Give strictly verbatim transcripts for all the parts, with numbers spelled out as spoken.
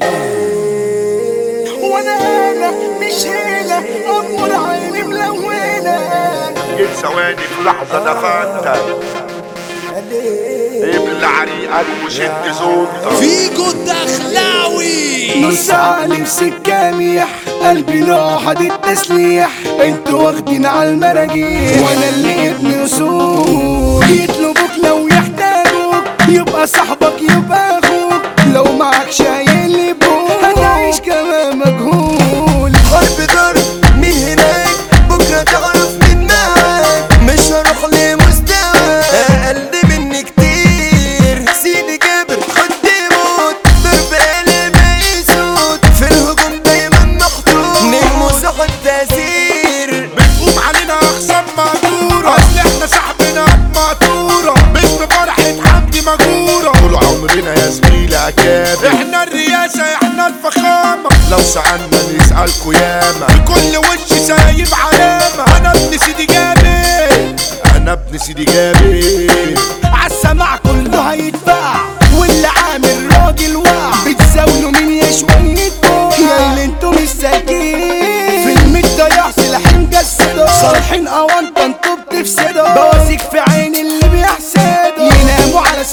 وانا انا مش هنا امور عيني ملونه. جيت ثواني في لحظة دفنتك ابلع ريقك وشد زوجتك. فيجو الدخلاوي نص عالم سكاميح قلبي نوحد التسليح. انتوا واخدين على المراجيح وانا اللي ابن اصول. يطلبوك لو يحتاجوك يبقى صاحبك يبقى اخوك. لو معاك شايل يبوك هتعيش كمان مجهول. حرب ضرب من هناك بكرة تعرف من معاك. مش هروح لمستوى اقل مني كتير. سيدي جابر خد موت ضرب قلب يسود. في الهجوم دايما محطوط نجم وصاحب تأثير. بتقوم علينا اخصام مقدورة اصل احنا صاحبنا مقطورة. باسم فرحة حمدي مجورة طول عمرنا يا زميلي اكابر. احنا الرياسة احنا الفخامة لو سألنا نسألكوا ياما. بكل وش سايب علامة انا ابن سيدي جابر. انا ابن سيدي جابر. عالسماع كله هيتباع واللي عامل راجل واع. بتزاولوا مين يا شوية بوع يا اللي انتوا مش ساكين. في المدة سلاحين مجسدوا صالحين اوانطة انتوا بتفسدوا. بواسيك في عين اللي بيحسدوا يناموا على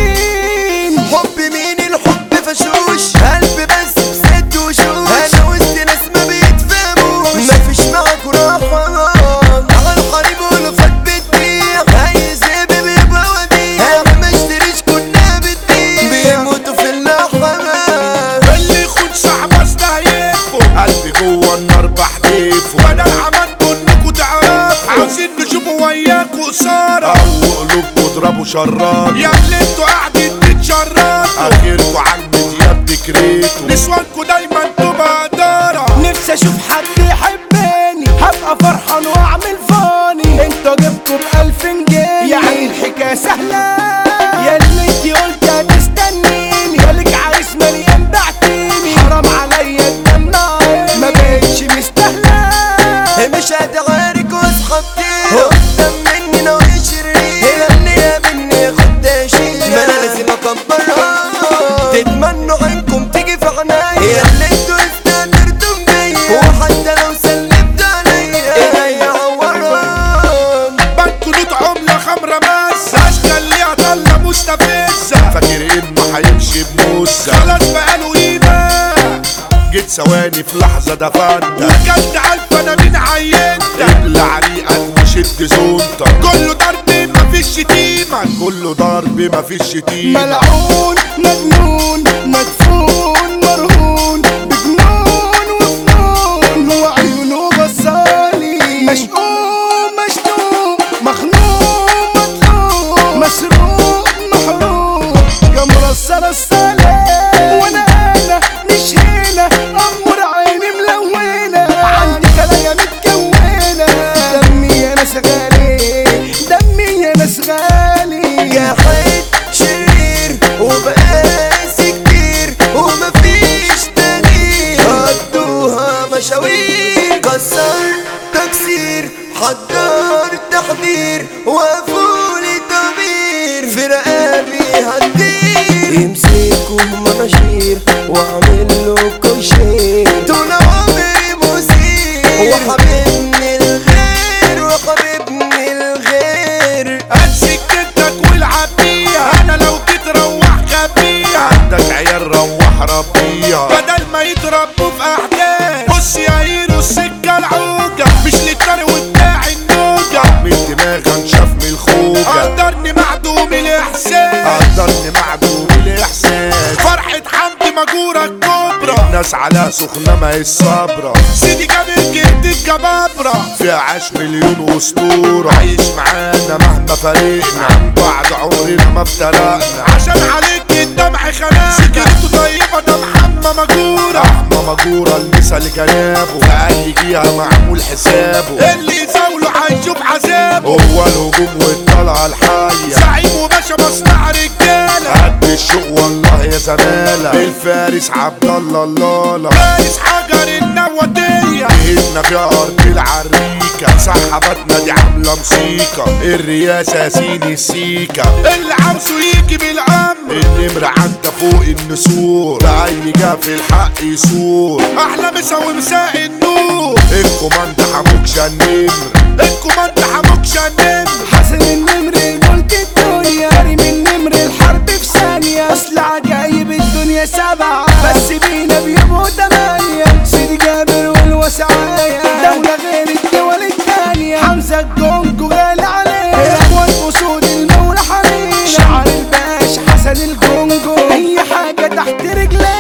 سكاكين. حب مين الحب فشوش قلب بس بسد وشوش. انا وسط ناس ما بيتفهموش مفيش معاكوا راحة. على القريب والوفات بتبيع اي زبي بيبقى وديع. انا ما اشتريش كنا بتبيع بيموتوا في اللحمة. اللي يخون صاحبه استهيفه قلبي جوه النار بحديفه. انا عملته انكوا تعرفوا عاوزين نشوفوا وياكوا قصارى او قلوبكوا اضربوا شرار. يا اللي انتوا قاعدين تتشرطوا اخركوا عالميديا بتكريتوا. نسوانكوا دايما تبقى دارة. نفسي اشوف حد يحبني هبقى فرحان واعمل فاني. انتوا جبتوا بألف جنيه يعني الحكاية سهلة. يا اللي انتي قلت هتستنيني يالك عريس مليان بعتيني. حرام عليا الدمع ما بقتش مستاهلة. مش هتعارك واصحاب كتير قدام مني نوع شرير. هي اللي يقابلني خد شيل ما انا لازم اكبرها. تتمنوا عنكم تيجي في عنايا. هي اللي انتوا استنرتم بيا وحتى لو سلمت عليا ايه هيعورها. بنكنوت عملة خمرة ماسة اشكال ليها طلة مستفزة. فاكر انه هيمشي بموسى خلاص بقاله قيمة. جيت ثواني في لحظة دفنتك وكلت عارف انا مين عينتك. ابلع ريقك وشد زونتك. كله ضرب مفيش شتيمة كله ضرب مفيش شتيمة. ملعون مجنون مدفون مرهون بجنون وفنون. هو عيونه بصالي مشقوم مشتوم مخنوق مطلوب مسروق محروق يا مرسل السلام. وانا انا مش هنا امور عيني ملونة. عندي كلايا متكونة دمي يا ناس غالي دمي يا ناس غالي. يا حيد شرير وبقاسي كتير ومفيش تغيير. قضوها مشاوير كسر تكسير حضر تحضير وقفولي ضمير. في رقابي هتطير يمسكوا مباشير واعمل لكم شير. طول عمري مثير وحبيبني الغير وحبيبني الغير. امسك جدك والعب بيها انا لو جيت روح خبيها. عندك عيال روح ربيها بدل ما يتربوا في احداث. بص يا هيرو السكة العوجة مش للطريق وبتاع النوجة. من دماغ انشف من الخوجة قدرني معدوم الاحساس. قدرني معدوم الاحساس. فرحة حمدي مجورة الكبرى الناس على سخنة ما هي الصبرة. سيدي جابر جد الجبابرة في عاش مليون اسطورة. عايش معانا مهما فرقنا عن بعض عمرنا ما افترقنا. عشان عليك الدمع خلانا سكرته طيبة ده محمى مجورة. محمى مجورة المثل جنابه في اي جهة معمول حسابه. اللي يزاوله هيشوف عذابه. هو الهجوم والطلعة الحية زعيم وباشا مصنع رجالة. قد الشوق والله يا زمالة. الفارس عبد الله الله فارس حجر النواتية. الدنيا جهتنا في ارض العريكة صحباتنا دي عاملة موسيقى الرياسة سين السيكة اللي عاوزه يجي بالامر النمر عدى فوق النسور بأي جا في الحق يسور احلى مسا ومساء النور الكوماند حموكشة النمر الكوماند حموكشة النمر حسن النمر ملك الدنيا كريم النمر الحرب في ثانية اصل عجايب الدنيا سبعة بس بينا بيبقوا تمانية سيدي جابر والوسعاية دولة غير الدول التانية حمزة الجونجو غالي عليه اخوان اسود المولى حمينا شعر الباشا حسن الجونجو اي حاجة تحت رجليه